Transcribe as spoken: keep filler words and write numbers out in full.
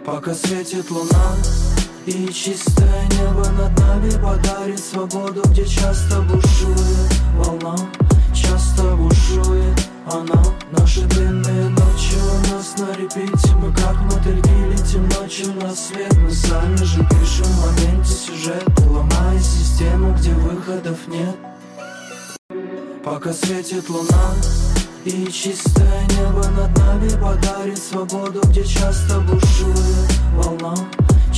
Пока светит луна и чистое небо над нами подарит свободу, где часто бушует волна, часто бушует она. Наши длинные ночи у нас на репите, мы как мотыльки летим ночью на свет. Мы сами же пишем в моменте сюжеты, ломая систему, где выходов нет. Пока светит луна и чистое небо над нами подарит свободу, где часто бушует волна,